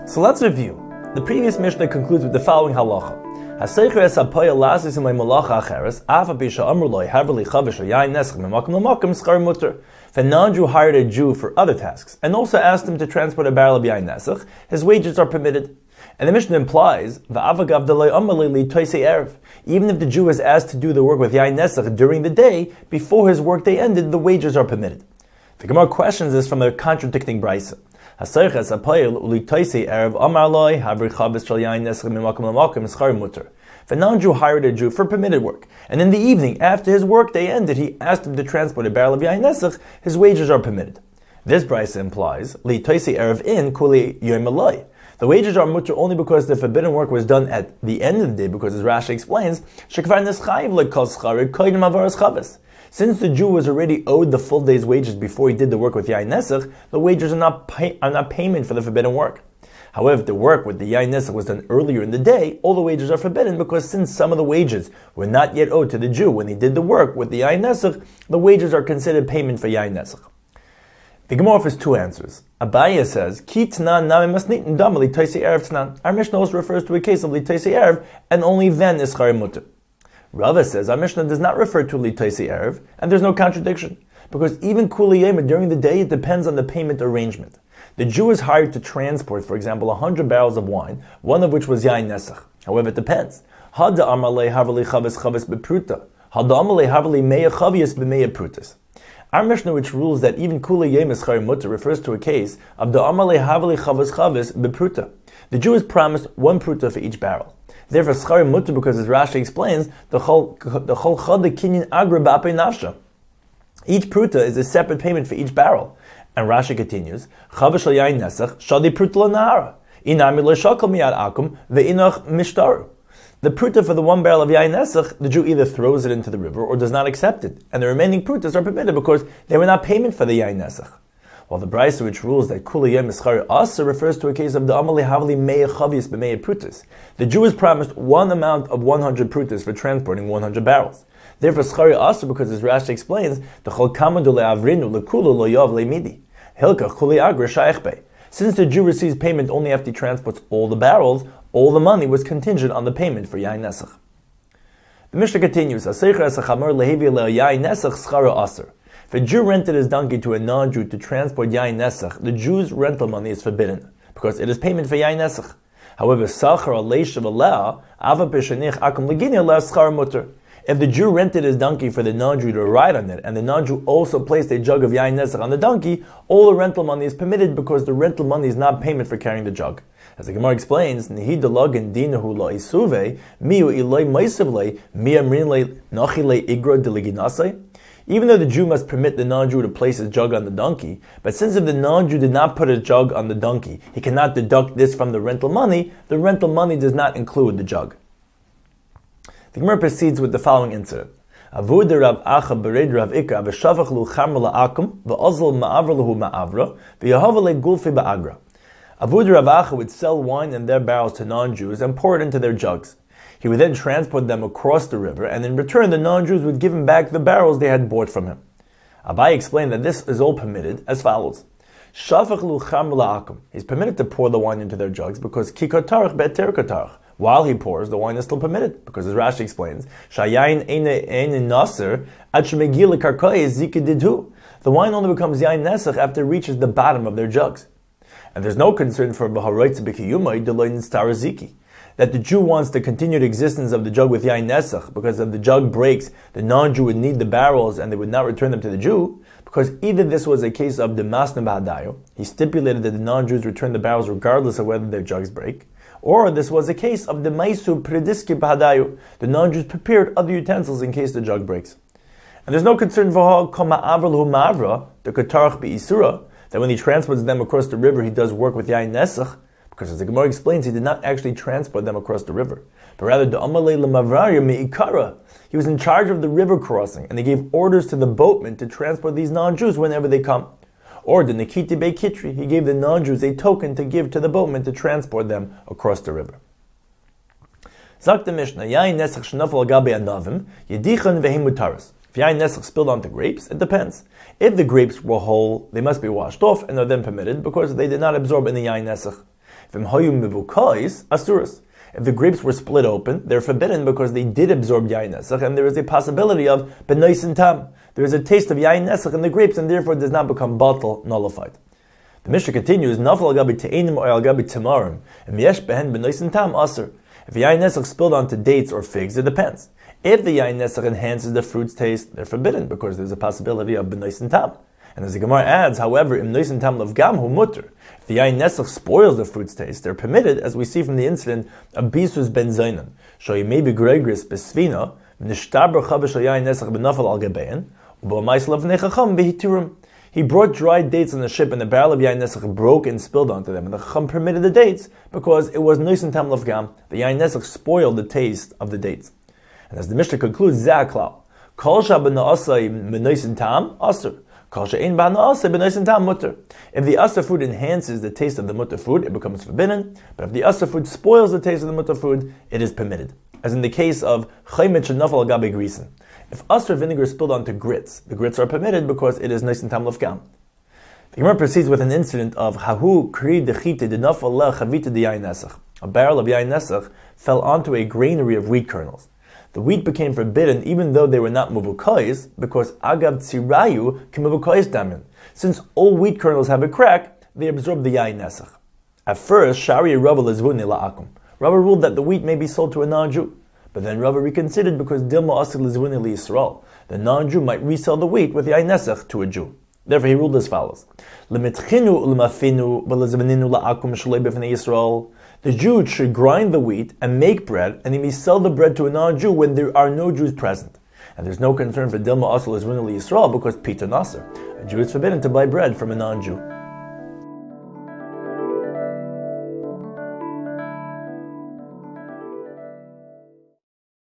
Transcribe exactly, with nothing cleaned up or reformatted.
So let's review. The previous Mishnah concludes with the following halacha. Haseicher es apoya lasis imay malacha acheres, af apisha amruloi, haverli chavish, yain neschem, makom lamakom, schar mutter. If a non-Jew hired a Jew for other tasks, and also asked him to transport a barrel of yain nesach, his wages are permitted. And the Mishnah implies, va'avagav deloi amalei li toisei erev. Even if the Jew is asked to do the work with yain nesach during the day, before his workday ended, the wages are permitted. The Gemara questions this from a contradicting brisa. If a non-Jew hired a Jew for permitted work, and in the evening, after his work day ended, he asked him to transport a barrel of yain nesach, his wages are permitted. This brisa implies, li toisei erev in kuli yom aloi. The wages are mutter only because the forbidden work was done at the end of the day, because as Rashi explains, since the Jew was already owed the full day's wages before he did the work with yain nesach, the wages are not pay, are not payment for the forbidden work. However, if the work with the yain nesach was done earlier in the day, all the wages are forbidden, because since some of the wages were not yet owed to the Jew when he did the work with the yain nesach, the wages are considered payment for yain nesach. The Gemara offers two answers. Abaye says, Ki tnan nami masnitin dam li toisei erev tnan. Our Mishnah also refers to a case of li toisei erev, and only then is schar mutter. Rava says, our Mishnah does not refer to li toisei erev, and there's no contradiction, because even kuli yema during the day, it depends on the payment arrangement. The Jew is hired to transport, for example, one hundred barrels of wine, one of which was yain nesach. However, it depends. Hada amalei havali chavis chavis bepruta. Hada amalei havali meya chavius b'meya prutas. Our Mishnah, which rules that even kuli yem is schar mutter, refers to a case of the amalei havali chavis chavis bepruta. The Jew is promised one pruta for each barrel. Therefore, schar mutter, because as Rashi explains, the chol the chol chad kinyan agra b'apei nafsha. Each pruta is a separate payment for each barrel. And Rashi continues, chavish al yain nesach shadi pruta l'nahara inami lo shakal miyad akum ve'inach mishtaru. The pruta for the one barrel of yain nesach, the Jew either throws it into the river or does not accept it, and the remaining prutas are permitted because they were not payment for the yain nesach. While the brisa which rules that kuli yem ischar asa refers to a case of the amalei havli meya chavius b'meya prutas. The Jew is promised one amount of one hundred prutas for transporting one hundred barrels. Therefore, schari asa, because as Rashi explains, the chol kamadu le'avrinu lekulu lo yav le'midi hilka kuli agra shayich. Since the Jew receives payment only after he transports all the barrels, all the money was contingent on the payment for yain nesach. The Mishnah continues, if a Jew rented his donkey to a non-Jew to transport yain nesach, the Jew's rental money is forbidden, because it is payment for yain nesach. However, if the Jew rented his donkey for the non-Jew to ride on it, and the non-Jew also placed a jug of yain nesach on the donkey, all the rental money is permitted because the rental money is not payment for carrying the jug. As the Gemara explains, even though the Jew must permit the non-Jew to place his jug on the donkey, but since if the non-Jew did not put his jug on the donkey, he cannot deduct this from the rental money, the rental money does not include the jug. The Gemara proceeds with the following incident. Avud Rav Acha bered Rav Ikra v'shavach lu chamr la'akum v'ozl ma'avra lahu ma'avra v'yahava le'gulfi ba'agra. Avud Rav Acha would sell wine in their barrels to non-Jews and pour it into their jugs. He would then transport them across the river, and in return the non-Jews would give him back the barrels they had bought from him. Abai explained that this is all permitted as follows. Shavach lu chamr la'akum. He's permitted to pour the wine into their jugs because kikotarach be'ter kotarach. While he pours, the wine is still permitted, because as Rashi explains, Shayayin ein naser ad shemegi lekarkoi ziki didhu. The wine only becomes yain nesach after it reaches the bottom of their jugs. And there's no concern for b'haroitz b'kiyumai deloy nistar ziki, that the Jew wants the continued existence of the jug with yain nesach, because if the jug breaks, the non-Jew would need the barrels and they would not return them to the Jew, because either this was a case of the masna b'hadayo, he stipulated that the non-Jews return the barrels regardless of whether their jugs break, or this was a case of the maisu prediski b'hadayu, the non-Jews prepared other utensils in case the jug breaks. And there's no concern for kol ma'avra lahu ma'avra, the katarach be'isura, that when he transports them across the river, he does work with yain nesach, because as the Gemara explains, he did not actually transport them across the river, but rather the amalei l'mavraya me'ikara. He was in charge of the river crossing, and he gave orders to the boatmen to transport these non-Jews whenever they come. Or the Nikiti Bei Kitri, he gave the non-Jews a token to give to the boatmen to transport them across the river. Zak the Mishnah, yain nesach shenafal gabe anavim, yedichan vehem mutaris. If yain nesach spilled onto grapes, it depends. If the grapes were whole, they must be washed off and are then permitted because they did not absorb any yain nesach. V'im hayu mivukais asuras. If the grapes were split open, they're forbidden because they did absorb yayin nesach, and there is a possibility of benois and tam. There is a taste of yayin nesach in the grapes, and therefore it does not become batal, nullified. The Mishnah continues, Nafal al gabi te'enim or al gabi tamarim, and yesh behen benois and tam aser. If yayin nesach spilled onto dates or figs, it depends. If the yayin nesach enhances the fruit's taste, they're forbidden because there's a possibility of benois and tam. And as the Gemara adds, however, im nois and tam of gam hu mutter. If the yayin nesach spoils the fruit's taste, they're permitted, as we see from the incident of Bisus ben Zainan. Shoy maybe gregris besvina, nishtaber chavish yayin nesach benafal al gabein, u'ba'mais lav nechacham behiturim. He brought dried dates on the ship, and the barrel of yayin nesach broke and spilled onto them. And the chacham permitted the dates because it was nois and tam of gam. The yayin nesach spoiled the taste of the dates. And as the Mishnah concludes, zaklal kol shabana asay menois and tam aser. If the asa food enhances the taste of the mutter food, it becomes forbidden. But if the asa food spoils the taste of the mutter food, it is permitted. As in the case of chaymet shenafal gabe grisen. If asa vinegar is spilled onto grits, the grits are permitted because it is nice and tam lefgam. The Gemara proceeds with an incident of hahu kri dechite de nafal la chavita de yayin nesach. A barrel of yayin nesach fell onto a granary of wheat kernels. The wheat became forbidden even though they were not muvukais, because agav tzirayu ki muvukais damin. Since all wheat kernels have a crack, they absorb the yayin nesach. At first, Shari Rava lezvuni la'akum. Rava ruled that the wheat may be sold to a non-Jew. But then Rava reconsidered because dilma asik lezvuni liYisrael. The non-Jew might resell the wheat with yayin nesach to a Jew. Therefore, he ruled as follows: L'mitchinu l'mafinu v'lezvaninu la'akum shalei b'fnei Yisrael. The Jew should grind the wheat and make bread, and he may sell the bread to a non-Jew when there are no Jews present. And there's no concern for Dilma Asal Lezvuni Yisrael because Pita Nasser. A Jew is forbidden to buy bread from a non-Jew.